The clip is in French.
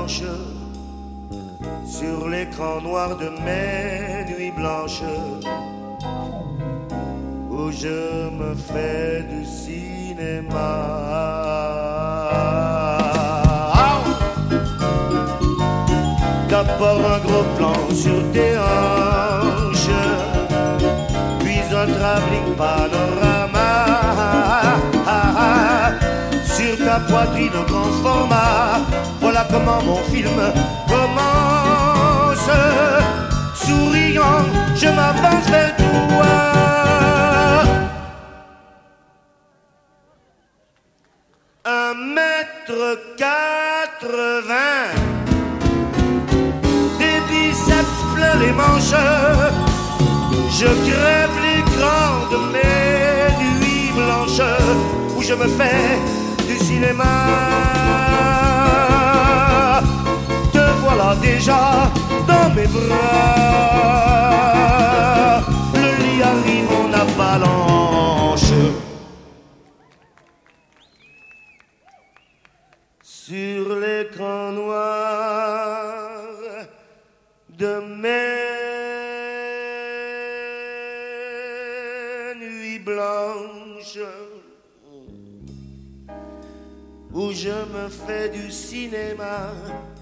blanches, sur l'écran noir de mes nuits blanches, où je me fais du cinéma. D'abord un gros plan sur tes hanches, puis un travelling panorama. Sur ta poitrine au grand format, voilà comment mon film commence. Souriant, je m'avance vers toi. 1m80, des biceps plein les manches. Je crève l'écran de mes nuits blanches, où je me fais du cinéma. Te voilà déjà dans mes bras, le lit arrive en avalanche. Sur l'écran noir de mes nuits blanches, où je me fais du cinéma.